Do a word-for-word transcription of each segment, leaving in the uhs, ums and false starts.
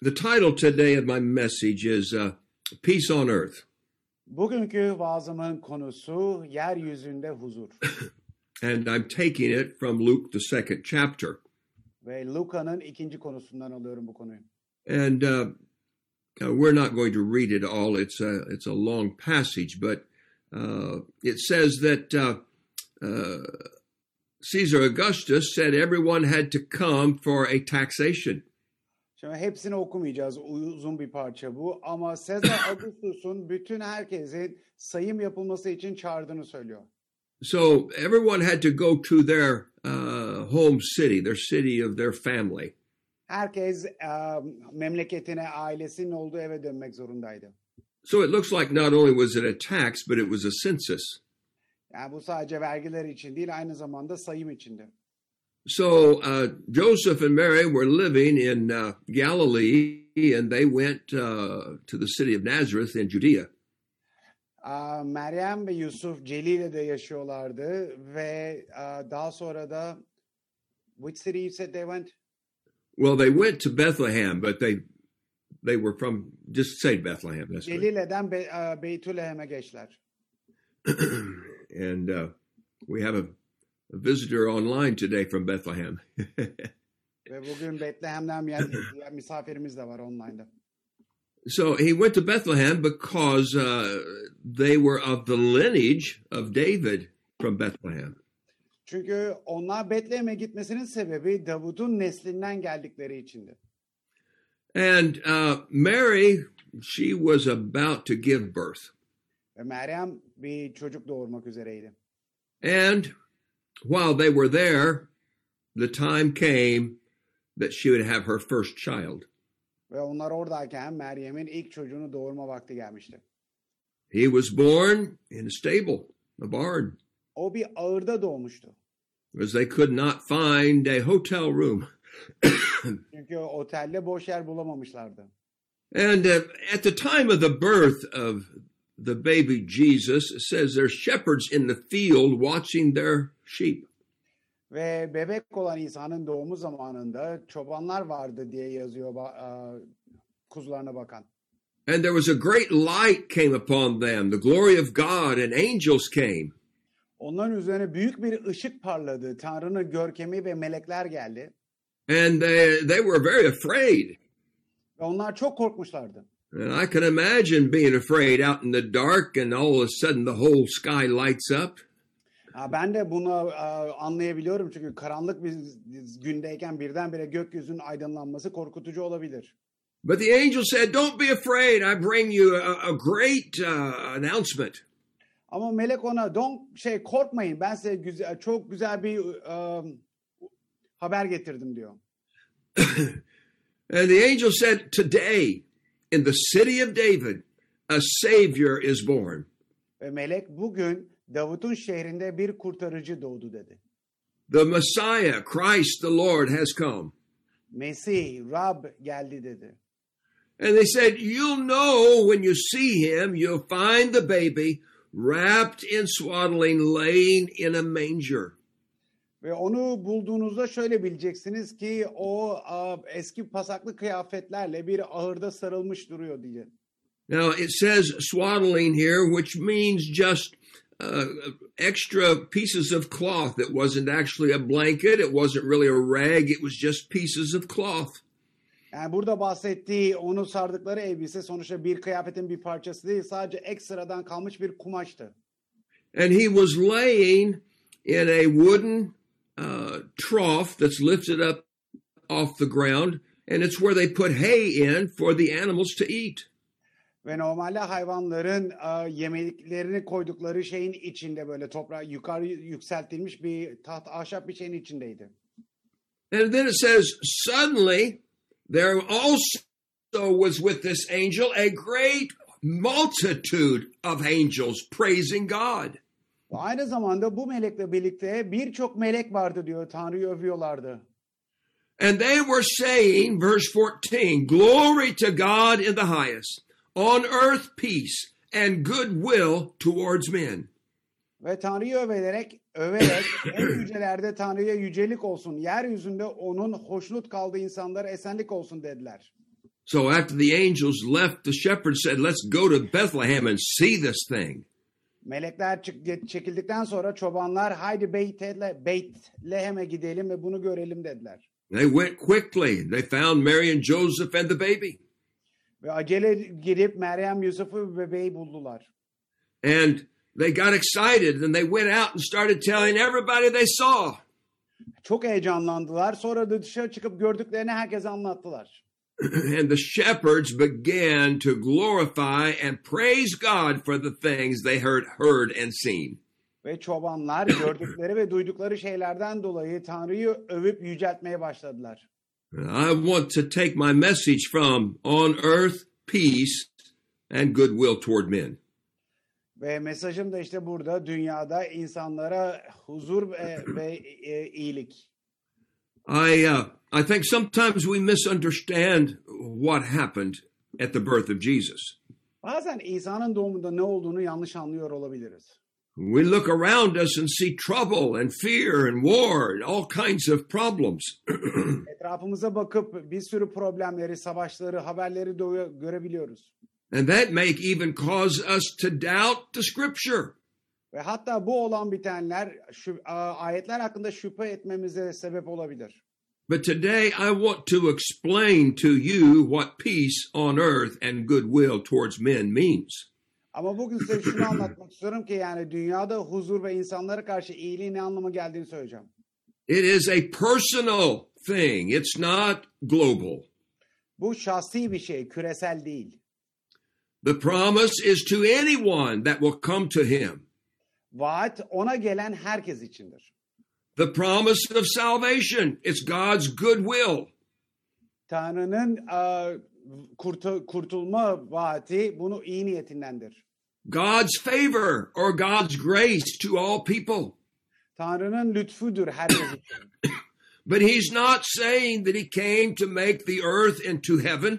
The title today of my message is uh, Peace on Earth. Bugünkü vaazımın konusu yeryüzünde huzur. And I'm taking it from Luke, the second chapter. Ve Luka'nın ikinci konusundan alıyorum bu konuyu. And uh, uh, we're not going to read it all. It's a, it's a long passage, but uh, it says that uh, uh, Caesar Augustus said everyone had to come for a taxation. Şimdi hepsini okumayacağız. Uzun bir parça bu. Ama Sezar Augustus'un bütün herkesin sayım yapılması için çağırdığını söylüyor. So everyone had to go to their uh, home city, their city of their family. Herkes um, memleketine, ailesinin olduğu eve dönmek zorundaydı. So it looks like not only was it a tax, but it was a census. Yani bu sadece vergiler için değil, aynı zamanda sayım içindi. So uh, Joseph and Mary were living in uh, Galilee, and they went uh, to the city of Nazareth in Judea. Uh, Meryem ve Yusuf Celile'de yaşıyorlardı ve uh, daha sonra da which city you said they went? Well, they went to Bethlehem, but they they were from, just say Bethlehem. That's right. Celile'den Be, uh, Beytülehem'e geçtiler. And uh, we have a, a visitor online today from Bethlehem. Ve bugün Betlehem'den bir misafirimiz de var online'da. So he went to Bethlehem because uh, they were of the lineage of David from Bethlehem. Çünkü onlar Betlehem'e gitmesinin sebebi Davud'un neslinden geldikleri içindi. And uh, Mary, she was about to give birth. Ve Meryem bir çocuk doğurmak üzereydi. And while they were there, the time came that she would have her first child. Ve onlar oradayken Meryem'in ilk çocuğunu doğurma vakti gelmişti. He was born in a stable, a barn. O bir ağırda doğmuştu. Because they could not find a hotel room. Çünkü otelde boş yer bulamamışlardı. And uh, at the time of the birth of the baby Jesus, it says there's shepherds in the field watching their sheep. Ve bebek olan İsa'nın doğumu zamanında çobanlar vardı diye yazıyor uh, kuzularına bakan. And there was a great light came upon them, the glory of God, and angels came. Onların üzerine büyük bir ışık parladı. Tanrı'nın görkemi ve melekler geldi. And they, they were very afraid. Ve onlar çok korkmuşlardı. And I can imagine being afraid out in the dark and all of a sudden the whole sky lights up. Ben de bunu anlayabiliyorum çünkü karanlık bir gündeyken birdenbire gökyüzünün aydınlanması korkutucu olabilir. But the angel said, "Don't be afraid. I bring you a, a great uh, announcement." Ama melek ona, "Don't şey korkmayın. Ben size güzel, çok güzel bir um, haber getirdim," diyor. And the angel said, "Today, in the city of David, a Savior is born." Ve melek bugün Davut'un şehrinde bir kurtarıcı doğdu dedi. The Messiah, Christ the Lord has come. Mesih, Rab geldi dedi. And they said, "You'll know when you see him, you'll find the baby wrapped in swaddling, laying in a manger." Ve onu bulduğunuzda şöyle bileceksiniz ki o eski pasaklı kıyafetlerle bir ahırda sarılmış duruyor diye. Now it says swaddling here, which means just uh, extra pieces of cloth. It wasn't actually a blanket. It wasn't really a rag. It was just pieces of cloth. Yani burada bahsettiği onu sardıkları elbise sonuçta bir kıyafetin bir parçası değil, sadece ekstradan kalmış bir kumaştı. And he was laying in a wooden uh, trough that's lifted up off the ground, and it's where they put hay in for the animals to eat. Ve normalde hayvanların uh, yemeklerini koydukları şeyin içinde böyle toprağa yukarı yükseltilmiş bir taht ahşap bir şeyin içindeydi. And then it says, suddenly there also was with this angel a great multitude of angels praising God. Ve aynı zamanda bu melekle birlikte birçok melek vardı diyor, Tanrı'yı övüyorlardı. And they were saying, verse fourteen, "Glory to God in the highest, on earth peace and goodwill towards men." Ve Tanrı'yı överek, överek en yücelerde Tanrı'ya yücelik olsun, yeryüzünde onun hoşnut kaldığı insanlara esenlik olsun dediler. So after the angels left, the shepherds said, let's go to Bethlehem and see this thing. Melekler çık- çekildikten sonra çobanlar haydi Beytle, Beytlehem'e gidelim ve bunu görelim dediler. They went quickly. They found Mary and Joseph and the baby. Ve acele girip Meryem Yusuf'u ve bebeği buldular. And they got excited and they went out and started telling everybody they saw. Çok heyecanlandılar. Sonra da dışarı çıkıp gördüklerini herkese anlattılar. And the shepherds began to glorify and praise God for the things they heard, heard and seen. Ve çobanlar gördükleri ve duydukları şeylerden dolayı Tanrı'yı övüp yüceltmeye başladılar. I want to take my message from on earth, peace and goodwill toward men. Ve mesajım da işte burada dünyada insanlara huzur ve, ve e, iyilik. I uh, I think sometimes we misunderstand what happened at the birth of Jesus. Bazen İsa'nın doğumunda ne olduğunu yanlış anlıyor olabiliriz. We look around us and see trouble and fear and war and all kinds of problems. Etrafımıza bakıp bir sürü problemleri, savaşları, haberleri do- görebiliyoruz. And that may even cause us to doubt the scripture. Ve hatta bu olan bitenler şu, ayetler hakkında şüphe etmemize sebep olabilir. But today I want to explain to you what peace on earth and goodwill towards men means. Ama bugün size şunu anlatmak istiyorum ki yani dünyada huzur ve insanlara karşı iyiliğin ne anlama geldiğini söyleyeceğim. It is a personal thing. It's not global. Bu şahsi bir şey, küresel değil. The promise is to anyone that will come to him. Vaat ona gelen herkes içindir. The promise of salvation, it's God's goodwill. Tanrı'nın uh, kurtu, kurtulma vaati bunu iyi niyetindendir. God's favor or God's grace to all people. Tanrı'nın lütfudur herkes için. But he's not saying that he came to make the earth into heaven.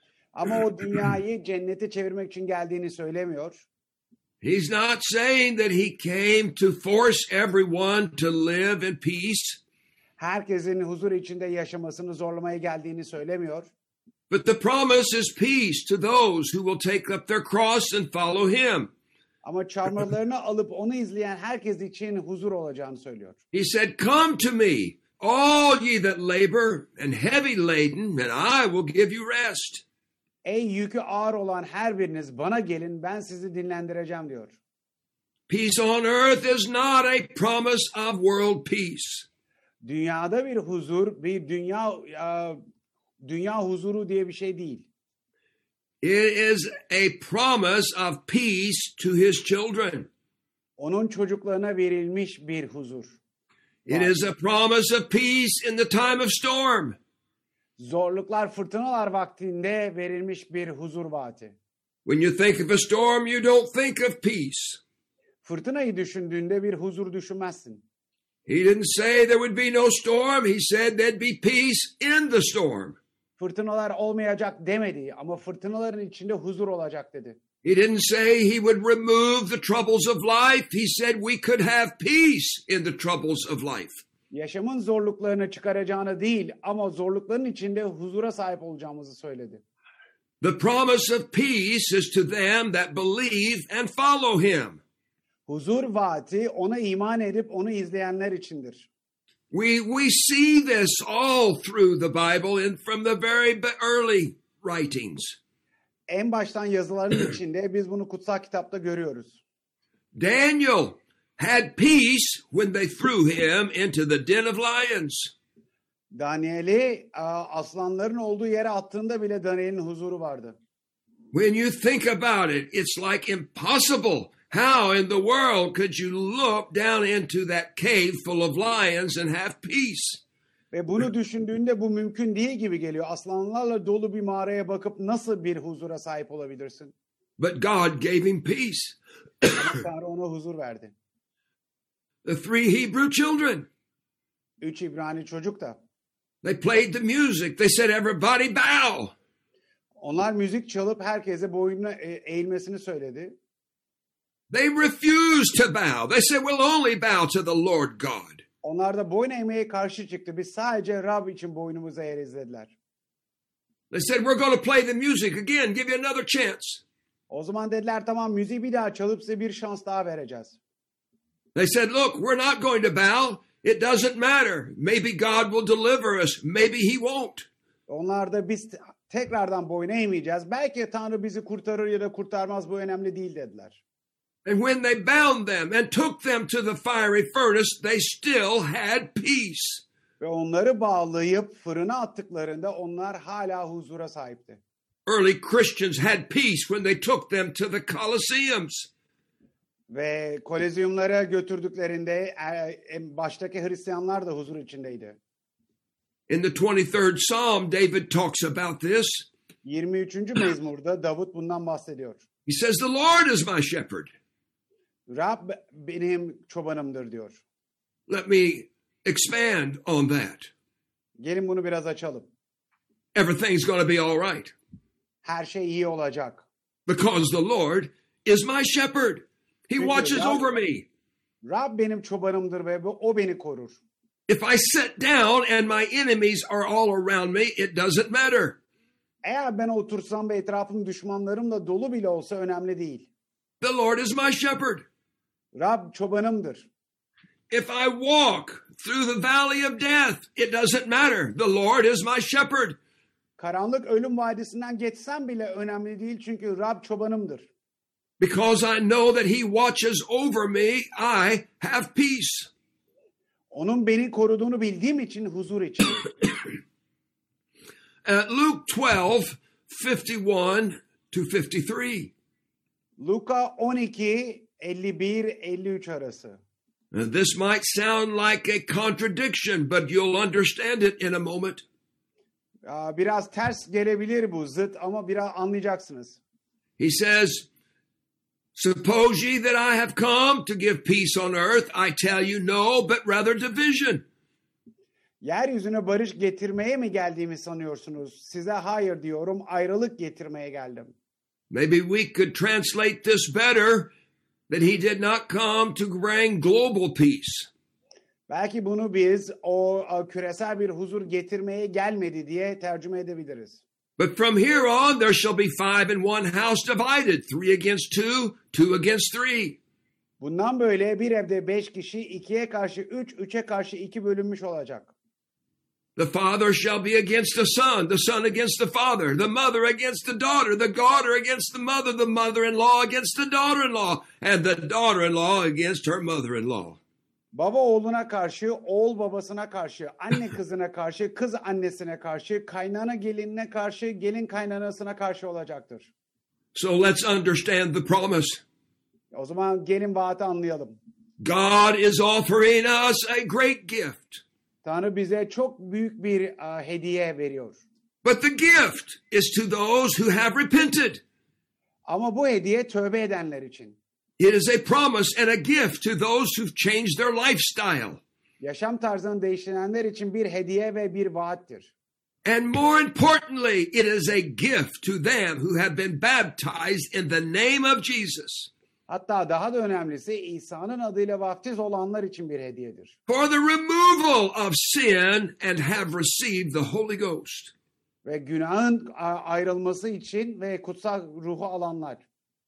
Ama o dünyayı cennete çevirmek için geldiğini söylemiyor. He's not saying that he came to force everyone to live in peace. Herkesin huzur içinde yaşamasını zorlamaya geldiğini söylemiyor. But the promise is peace to those who will take up their cross and follow him. Ama çarmıhlarını alıp onu izleyen herkes için huzur olacağını söylüyor. He said, come to me, all ye that labor and heavy laden, and I will give you rest. Ey yükü ağır olan her biriniz bana gelin ben sizi dinlendireceğim diyor. Peace on earth is not a promise of world peace. Dünyada bir huzur, bir dünya uh, dünya huzuru diye bir şey değil. It is a promise of peace to his children. Onun çocuklarına verilmiş bir huzur. It is a promise of peace in the time of storm. Zorluklar, fırtınalar vaktinde verilmiş bir huzur vaati. When you think of a storm, you don't think of peace. Fırtınayı düşündüğünde bir huzur düşünmezsin. He didn't say there would be no storm. He said there'd be peace in the storm. Fırtınalar olmayacak demedi ama fırtınaların içinde huzur olacak dedi. He didn't say he would remove the troubles of life. He said we could have peace in the troubles of life. Yaşamın zorluklarını çıkaracağını değil ama zorlukların içinde huzura sahip olacağımızı söyledi. The promise of peace is to them that believe and follow him. Huzur vaati ona iman edip onu izleyenler içindir. We we see this all through the Bible and from the very early writings. En baştan yazıların içinde biz bunu kutsal kitapta görüyoruz. Daniel had peace when they threw him into the den of lions. Daniel'i aslanların olduğu yere attığında bile Daniel'in huzuru vardı. When you think about it, it's like impossible. How in the world could you look down into that cave full of lions and have peace? Ve bunu düşündüğünde bu mümkün değil gibi geliyor. Aslanlarla dolu bir mağaraya bakıp nasıl bir huzura sahip olabilirsin? But God gave him peace. Ama Tanrı ona huzur verdi. The three Hebrew children. Üç İbrani çocuk da. They played the music. They said, everybody bow. Onlar müzik çalıp herkese boynuna eğilmesini söyledi. They refused to bow. They said, we'll only bow to the Lord God. Onlar da boyun eğmeye karşı çıktı. Biz sadece Rab için boynumuzu eğeriz dediler. They said, we're going to play the music again, give you another chance. O zaman dediler tamam müziği bir daha çalıp size bir şans daha vereceğiz. They said, look, we're not going to bow. It doesn't matter. Maybe God will deliver us. Maybe he won't. Onlar da biz tekrardan boyun eğmeyeceğiz. Belki Tanrı bizi kurtarır ya da kurtarmaz, bu önemli değil dediler. And when they bound them and took them to the fiery furnace, they still had peace. Ve onları bağlayıp fırına attıklarında onlar hala huzura sahipti. Early Christians had peace when they took them to the Colosseums. Ve kolezyumlara götürdüklerinde baştaki Hristiyanlar da huzur içindeydi. In the twenty-third Psalm, David talks about this. yirmi üçüncü mezmurda Davut bundan bahsediyor. He says, the Lord is my shepherd. Rab benim çobanımdır diyor. Let me expand on that. Gelin bunu biraz açalım. Everything's going to be all right. Her şey iyi olacak. Because the Lord is my shepherd. He watches Rab, over me. Rab benim çobanımdır ve o beni korur. If I sit down and my enemies are all around me, it doesn't matter. Eğer ben otursam ve etrafım düşmanlarımla dolu bile olsa önemli değil. The Lord is my shepherd. Rab çobanımdır. If I walk through the valley of death, it doesn't matter. The Lord is my shepherd. Karanlık ölüm vadisinden geçsem bile önemli değil çünkü Rab çobanımdır. Because I know that he watches over me, I have peace. Onun beni koruduğunu bildiğim için huzur içindeyim. uh, Luke twelve, fifty-one to fifty-three. Luka on iki, elli bir, elli üç arası. Now, this might sound like a contradiction, but you'll understand it in a moment. Biraz ters gelebilir bu zıt ama biraz anlayacaksınız. He says, suppose ye that I have come to give peace on earth, I tell you no, but rather division. Yeryüzüne barış getirmeye mi geldiğimi sanıyorsunuz? Size hayır diyorum, ayrılık getirmeye geldim. Maybe we could translate this better, that he did not come to bring global peace. Belki bunu biz o küresel bir huzur getirmeye gelmedi diye tercüme edebiliriz. But from here on there shall be five in one house divided, three against two, two against three. Bundan böyle bir evde beş kişi, ikiye karşı üç, üçe karşı iki bölünmüş olacak. The father shall be against the son, the son against the father, the mother against the daughter, the daughter against the mother, the mother-in-law against the daughter-in-law, and the daughter-in-law against her mother-in-law. Baba oğluna karşı, oğul babasına karşı, anne kızına karşı, kız annesine karşı, kaynana gelinine karşı, gelin kaynanasına karşı olacaktır. So let's understand the promise. O zaman gelin vaati anlayalım. God is offering us a great gift. Tanrı bize çok büyük bir uh, hediye veriyor. But the gift is to those who have repented. Ama bu hediye tövbe edenler için. It is a promise and a gift to those who've changed their lifestyle. Yaşam tarzını değiştirenler için bir hediye ve bir vaattir. And more importantly, it is a gift to them who have been baptized in the name of Jesus. Hatta daha da önemlisi İsa'nın adıyla vaftiz olanlar için bir hediyedir. For the removal of sin and have received the Holy Ghost. Ve günahın ayrılması için ve kutsal ruhu alanlar.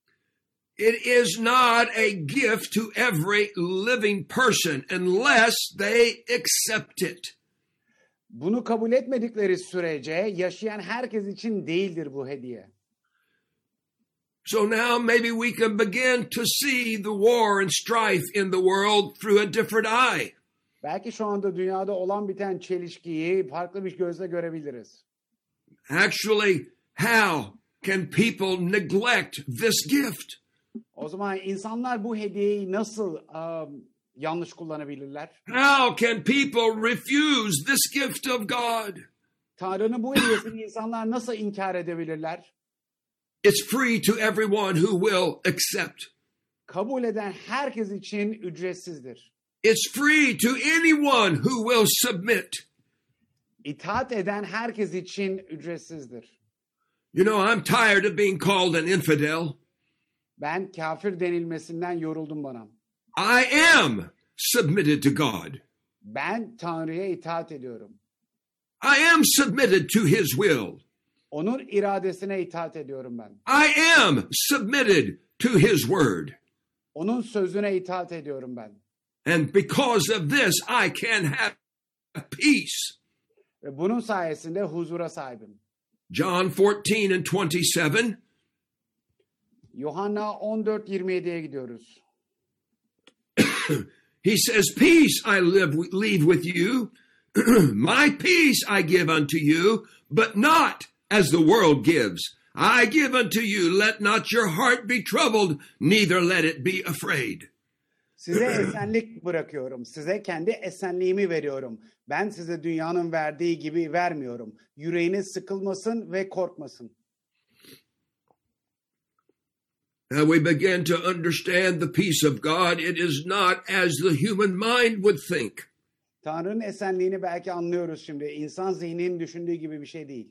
It is not a gift to every living person unless they accept it. Bunu kabul etmedikleri sürece yaşayan herkes için değildir bu hediye. So now maybe we can begin to see the war and strife in the world through a different eye. Belki şu anda dünyada olan biten çelişkiyi farklı bir gözle görebiliriz. Actually, how can people neglect this gift? O zaman insanlar bu hediyeyi nasıl um, yanlış kullanabilirler? How can people refuse this gift of God? Tanrı'nın bu hediyesini insanlar nasıl inkar edebilirler? It's free to everyone who will accept. Kabul eden herkes için ücretsizdir. It's free to anyone who will submit. İtaat eden herkes için ücretsizdir. You know, I'm tired of being called an infidel. Ben kafir denilmesinden yoruldum bana. I am submitted to God. Ben Tanrı'ya itaat ediyorum. I am submitted to his will. Onun iradesine itaat ediyorum ben. I am submitted to his word. Onun sözüne itaat ediyorum ben. And because of this, I can have peace. Ve bunun sayesinde huzura sahibim. John fourteen and twenty-seven. Yuhanna on dört yirmi yediye gidiyoruz. He says, peace I live, leave with you. My peace I give unto you, but not as the world gives. I give unto you, let not your heart be troubled, neither let it be afraid. Size esenlik bırakıyorum. Size kendi esenliğimi veriyorum. Ben size dünyanın verdiği gibi vermiyorum. Yüreğiniz sıkılmasın ve korkmasın. Now we begin to understand the peace of God. It is not as the human mind would think. Tanrı'nın esenliğini belki anlıyoruz şimdi. İnsan zihninin düşündüğü gibi bir şey değil.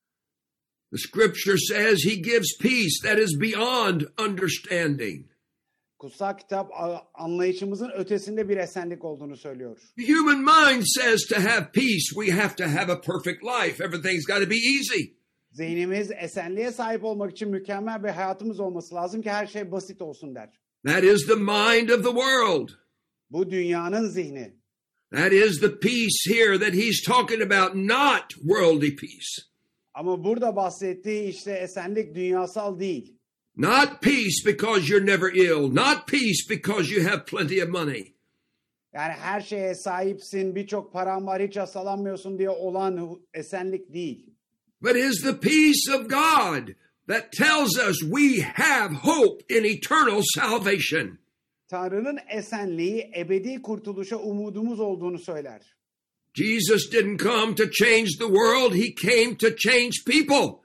The scripture says he gives peace that is beyond understanding. Kutsal kitap anlayışımızın ötesinde bir esenlik olduğunu söylüyor. The human mind says to have peace, we have to have a perfect life. Everything's got to be easy. Zihnimiz esenliğe sahip olmak için mükemmel bir hayatımız olması lazım ki her şey basit olsun der. That is the mind of the world. Bu dünyanın zihni. That is the peace here that he's talking about, not worldly peace. Ama burada bahsettiği işte esenlik dünyasal değil. Not peace because you're never ill. Not peace because you have plenty of money. Yani her şeye sahipsin, birçok paran var, hiç hastalanmıyorsun diye olan esenlik değil. But is the peace of God that tells us we have hope in eternal salvation. Tanrı'nın esenliği ebedi kurtuluşa umudumuz olduğunu söyler. Jesus didn't come to change the world, he came to change people.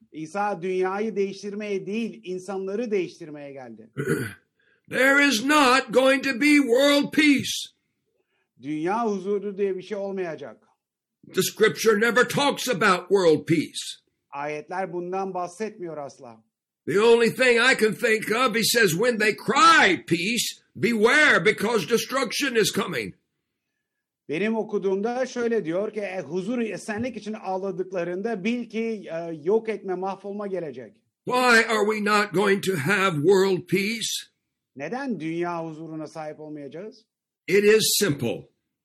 İsa dünyayı değiştirmeye değil, insanları değiştirmeye geldi. There is not going to be world peace. Dünya huzuru diye bir şey olmayacak. The scripture never talks about world peace. Ayetler bundan bahsetmiyor asla. The only thing I can think of, he says, when they cry peace, beware because destruction is coming. Benim okuduğumda şöyle diyor ki e, huzur, esenlik için ağladıklarında bil ki e, yok etme, mahvolma gelecek. Why are we not going to have world peace? Neden dünya huzuruna sahip olmayacağız? It is simple.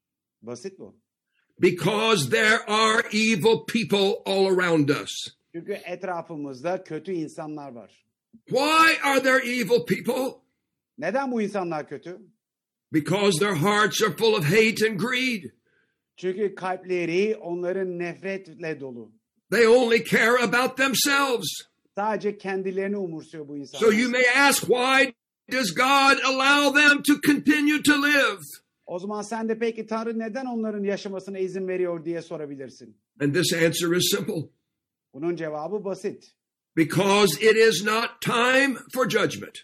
Basit bu. Because there are evil people all around us. Çünkü etrafımızda kötü insanlar var. Why are there evil people? Neden bu insanlar kötü? Because their hearts are full of hate and greed. Çünkü kalpleri onların nefretle dolu. They only care about themselves. Sadece kendilerini umursuyor bu insanlar. So you may ask, why does God allow them to continue to live? O zaman sen de peki Tanrı neden onların yaşamasına izin veriyor diye sorabilirsin. And this answer is simple. Bunun cevabı basit. Because it is not time for judgment.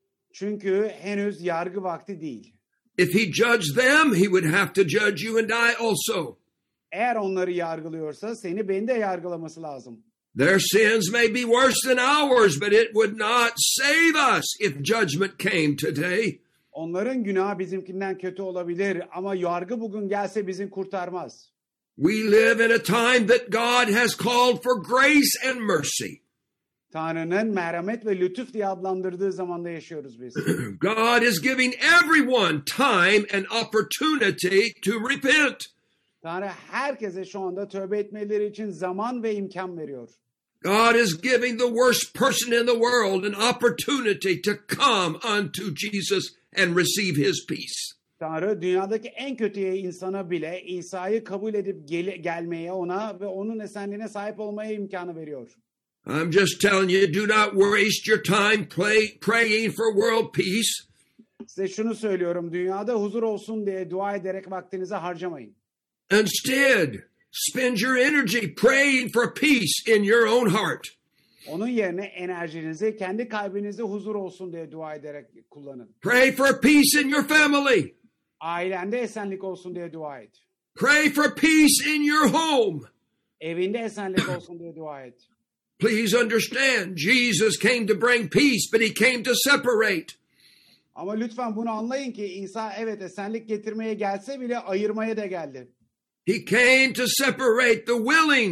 Çünkü henüz yargı vakti değil. If he judged them, he would have to judge you and I also. Eğer onları yargılıyorsa seni beni de yargılaması lazım. Their sins may be worse than ours, but it would not save us if judgment came today. Onların günahı bizimkinden kötü olabilir ama yargı bugün gelse bizi kurtarmaz. We live in a time that God has called for grace and mercy. Tanrı'nın merhamet ve lütuf diye adlandırdığı zamanda yaşıyoruz biz. God is giving everyone time and opportunity to repent. Tanrı herkese şu anda tövbe etmeleri için zaman ve imkan veriyor. God is giving the worst person in the world an opportunity to come unto Jesus and receive his peace. Tanrı dünyadaki en kötü insana bile İsa'yı kabul edip gel- gelmeye ona ve onun esenliğine sahip olmaya imkanı veriyor. I'm just telling you, do not waste your time play, praying for world peace. Size şunu söylüyorum, dünyada huzur olsun diye dua ederek vaktinizi harcamayın. Instead, spend your energy praying for peace in your own heart. Onun yerine enerjinizi kendi kalbinizde huzur olsun diye dua ederek kullanın. Pray for peace in your family. Ailende esenlik olsun diye dua et. Pray for peace in your home. Evinde esenlik olsun diye dua et. Please understand, Jesus came to bring peace, but he came to separate. Ama lütfen bunu anlayın ki İsa evet esenlik getirmeye gelse bile ayırmaya da geldi. He came to separate the willing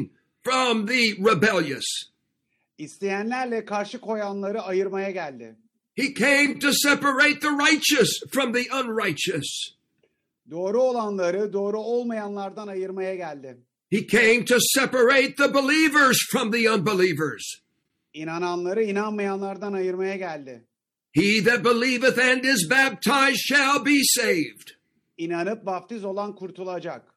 from the rebellious. İsteyenlerle karşı koyanları ayırmaya geldi. He came to separate the righteous from the unrighteous. Doğru olanları doğru olmayanlardan ayırmaya geldi. He came to separate the believers from the unbelievers. İnananları inanmayanlardan ayırmaya geldi. He that believeth and is baptized shall be saved. İnanıp vaftiz olan kurtulacak.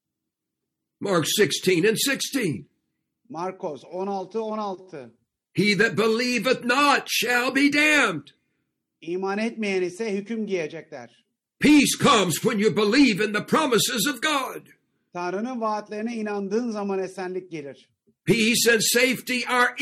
Mark sixteen and sixteen. Markos on altı on altı. He that believeth not shall be damned. İman etmeyen ise hüküm giyecekler. Peace comes when you believe in the promises of God. Tanrı'nın vaatlerine inandığın zaman esenlik gelir. Peace and safety are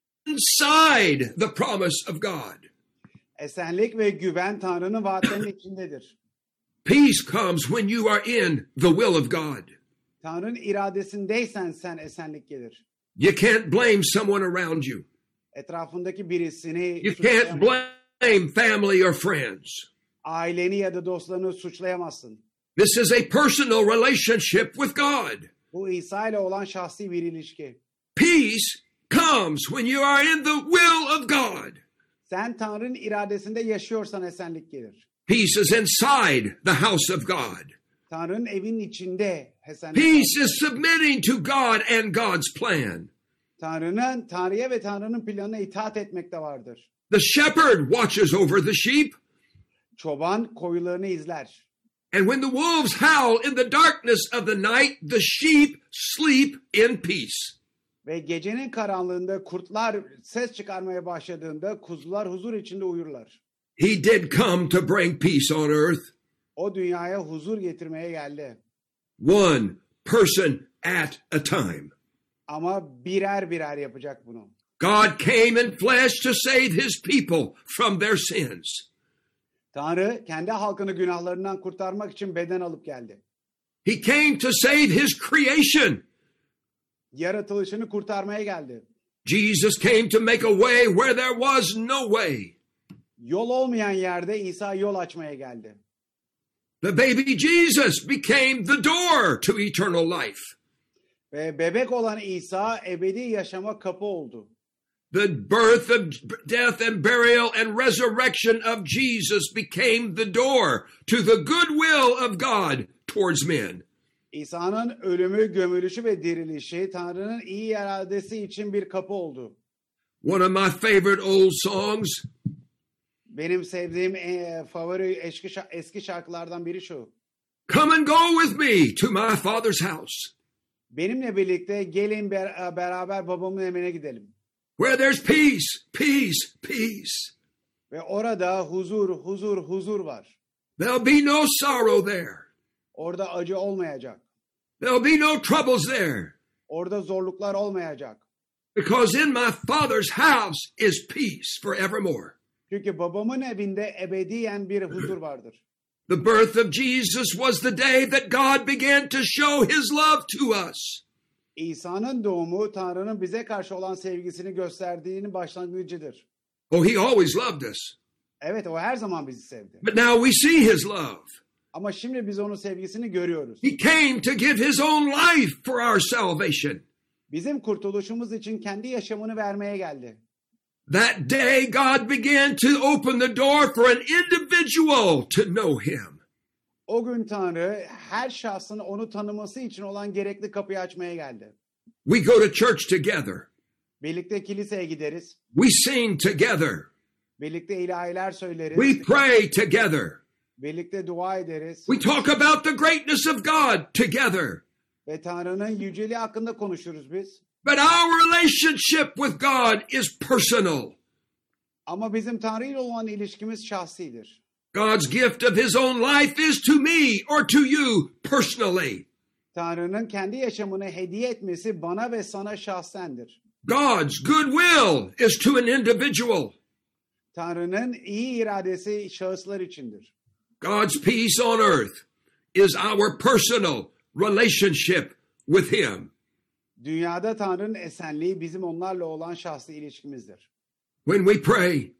inside the promise of God. Esenlik ve güven Tanrı'nın vaatlerinin içindedir. Peace comes when you are in the will of God. Tanrı'nın iradesindeysen sen esenlik gelir. You can't blame someone around you. Etrafındaki birisini You can't blame family or friends. Aileni ya da dostlarını suçlayamazsın. This is a personal relationship with God. Bu İsa ile olan şahsi bir ilişki. Peace comes when you are in the will of God. Sen Tanrı'nın iradesinde yaşıyorsan esenlik gelir. Peace is inside the house of God. Tanrı'nın evinin içinde esenlik. Peace is submitting to God and God's plan. Tanrı'nın Tanrı'ya ve Tanrı'nın planına itaat etmekte vardır. The shepherd watches over the sheep. Çoban koyularını izler. And when the wolves howl in the darkness of the night, the sheep sleep in peace. Ve gecenin karanlığında kurtlar ses çıkarmaya başladığında kuzular huzur içinde uyurlar. He did come to bring peace on earth. O dünyaya huzur getirmeye geldi. One person at a time. Ama birer birer yapacak bunu. God came in flesh to save his people from their sins. Tanrı kendi halkını günahlarından kurtarmak için beden alıp geldi. He came to save his creation. Yaratılışını kurtarmaya geldi. Jesus came to make a way where there was no way. Yol olmayan yerde İsa yol açmaya geldi. The baby Jesus became the door to eternal life. Ve bebek olan İsa ebedi yaşama kapı oldu. The birth of death and burial and resurrection of Jesus became the door to the goodwill of God towards men. İsa'nın ölümü, gömülüşü ve dirilişi Tanrı'nın iyi iradesi için bir kapı oldu. One of my favorite old songs. Benim sevdiğim e, favori eski, eski şarkılardan biri şu. Come and go with me to my Father's house. Benimle birlikte gelin ber- beraber babamın evine gidelim. Where there's peace, peace, peace. Ve orada huzur, huzur, huzur var. There'll be no sorrow there. Orada acı olmayacak. There'll be no troubles there. Orada zorluklar olmayacak. Because in my Father's house is peace forevermore. Çünkü babamın evinde ebediyen bir huzur vardır. The birth of Jesus was the day that God began to show his love to us. İsa'nın doğumu Tanrı'nın bize karşı olan sevgisini gösterdiğinin başlangıcıdır. Oh, he always loved us. Evet, o her zaman bizi sevdi. But now we see his love. Ama şimdi biz onun sevgisini görüyoruz. He came to give his own life for our salvation. Bizim kurtuluşumuz için kendi yaşamını vermeye geldi. That day God began to open the door for an individual to know him. O gün Tanrı her şahsın onu tanıması için olan gerekli kapıyı açmaya geldi. We go to church together. Birlikte kiliseye gideriz. We sing together. Birlikte ilahiler söyleriz. We pray together. Birlikte dua ederiz. We talk about the greatness of God together. Ve Tanrı'nın yüceliği hakkında konuşuruz biz. But our relationship with God is personal. Ama bizim Tanrı ile olan ilişkimiz şahsidir. God's gift of his own life is to me or to you personally. Tanrı'nın kendi yaşamını hediye etmesi bana ve sana şahsendir. God's goodwill is to an individual. Tanrı'nın iyi iradesi şahıslar içindir. God's peace on earth is our personal relationship with him. Dünyada Tanrı'nın esenliği bizim onlarla olan şahsi ilişkimizdir. When we pray,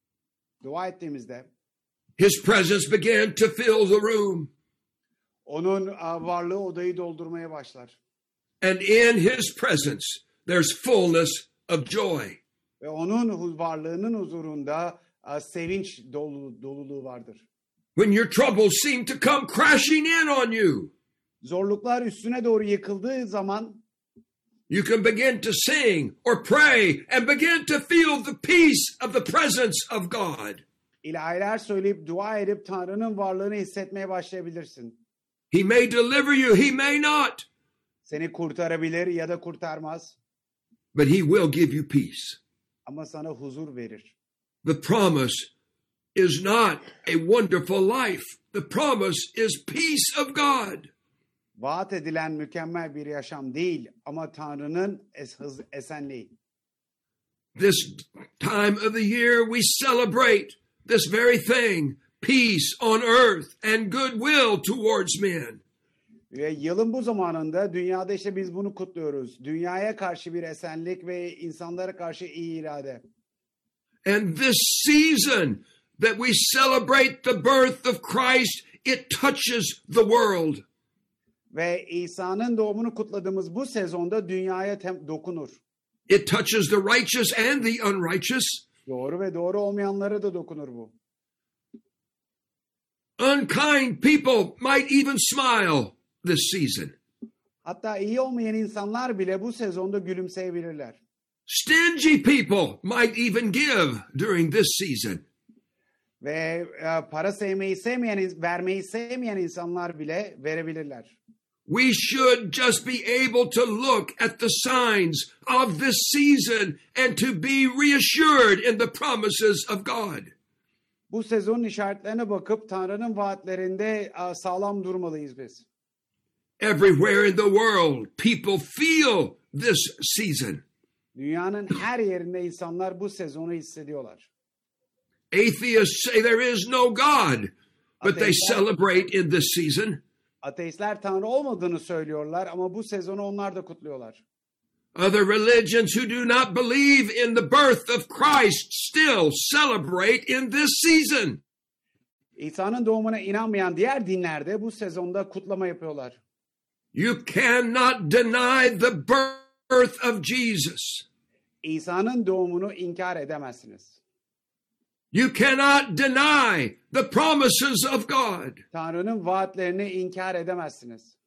dua ettiğimizde his presence began to fill the room. Onun varlığı odayı doldurmaya başlar. and in his presence there's fullness of joy. Ve onun hu- varlığının huzurunda e, sevinç dolu, doluluğu vardır. When your troubles seem to come crashing in on you, Zorluklar üstüne doğru yıkıldığı zaman you can begin to sing or pray and begin to feel the peace of the presence of God. ilahiler söyleyip dua edip Tanrı'nın varlığını hissetmeye başlayabilirsin. He may deliver you, he may not, Seni kurtarabilir ya da kurtarmaz but he will give you peace. ama sana huzur verir. The promise is not a wonderful life. The promise is peace of God. Vaat edilen mükemmel bir yaşam değil ama Tanrı'nın es- hız- esenliği. This time of the year we celebrate this very thing, peace on earth and goodwill towards men. Ve yılın bu zamanında dünyada işte biz bunu kutluyoruz. Dünyaya karşı bir esenlik ve insanlara karşı iyi irade. And this season that we celebrate the birth of Christ, it touches the world. Ve İsa'nın doğumunu kutladığımız bu sezonda dünyaya tem- dokunur. It touches the righteous and the unrighteous. Doğru ve doğru olmayanlara da dokunur bu. Unkind people might even smile this season. Hatta iyi olmayan insanlar bile bu sezonda gülümseyebilirler. Stingy people might even give during this season. Ve e, para sevmeyi sevmeyen, vermeyi sevmeyen insanlar bile verebilirler. We should just be able to look at the signs of this season and to be reassured in the promises of God. Bu sezonun işaretlerine bakıp Tanrı'nın vaatlerinde e, sağlam durmalıyız biz. Everywhere in the world, people feel this season. Dünyanın her yerinde insanlar bu sezonu hissediyorlar. Atheists say there is no God, but they celebrate in this season. Ateistler Tanrı olmadığını söylüyorlar ama bu sezonu onlar da kutluyorlar. Other religions who do not believe in the birth of Christ still celebrate in this season. İsa'nın doğumuna inanmayan diğer dinlerde bu sezonda kutlama yapıyorlar. You cannot deny the birth of Jesus. İsa'nın doğumunu inkar edemezsiniz. You cannot deny the promises of God. Tanrı'nın vaatlerini inkar edemezsiniz.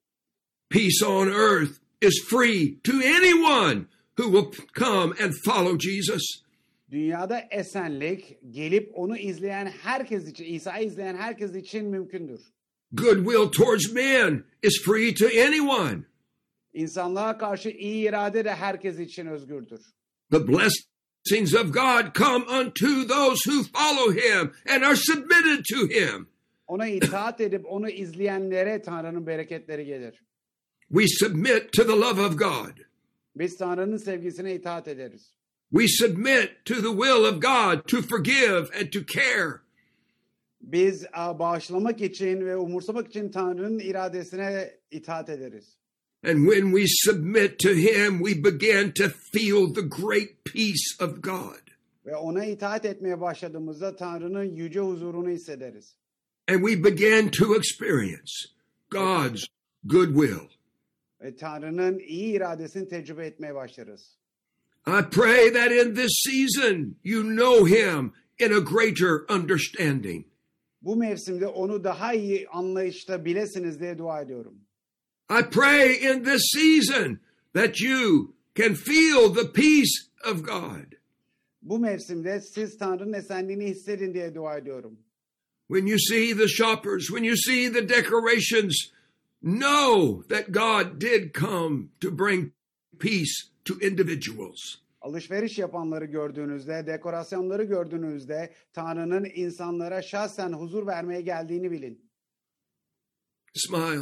Peace on earth is free to anyone who will come and follow Jesus. Dünyada esenlik gelip onu izleyen herkes için, İsa'yı izleyen herkes için mümkündür. Goodwill towards men is free to anyone. İnsanlığa karşı iyi irade de herkes için özgürdür. The blessings of God come unto those who follow him and are submitted to him. Ona itaat edip onu izleyenlere Tanrı'nın bereketleri gelir. We submit to the love of God. Biz Tanrı'nın sevgisine itaat ederiz. We submit to the will of God to forgive and to care. Biz bağışlamak için ve umursamak için Tanrı'nın iradesine itaat ederiz. And when we submit to him, we begin to feel the great peace of God. Ve ona itaat etmeye başladığımızda Tanrı'nın yüce huzurunu hissederiz. And we begin to experience God's goodwill. Ve Tanrı'nın iyi iradesini tecrübe etmeye başlarız. I pray that in this season you know him in a greater understanding. Bu mevsimde onu daha iyi anlayışta bilesiniz diye dua ediyorum. I pray in this season that you can feel the peace of God. Bu mevsimde siz Tanrı'nın esenliğini hissedin diye dua ediyorum. When you see the shoppers, when you see the decorations, know that God did come to bring peace to individuals. Alışveriş yapanları gördüğünüzde, dekorasyonları gördüğünüzde Tanrı'nın insanlara şahsen huzur vermeye geldiğini bilin. Smile.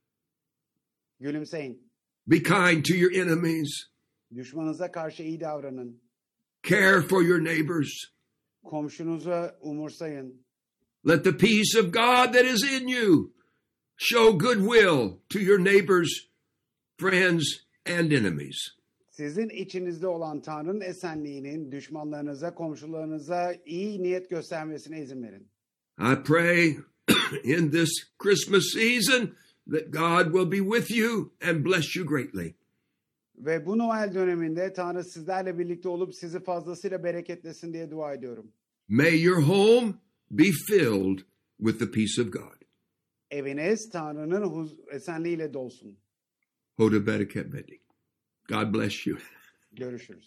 Gülümseyin. Be kind to your enemies. Düşmanınıza karşı iyi davranın. Care for your neighbors. Komşunuzu umursayın. Let the peace of God that is in you show goodwill to your neighbors, friends, and enemies. Sizin içinizde olan Tanrı'nın esenliğinin düşmanlarınıza, komşularınıza iyi niyet göstermesine izin verin. I pray in this Christmas season that God will be with you and bless you greatly. Ve bu Noel döneminde Tanrı sizlerle birlikte olup sizi fazlasıyla bereketlesin diye dua ediyorum. May your home be filled with the peace of God. Eviniz Tanrı'nın huz- esenliğiyle dolsun. Hoda bereket verdik. God bless you. Görüşürüz.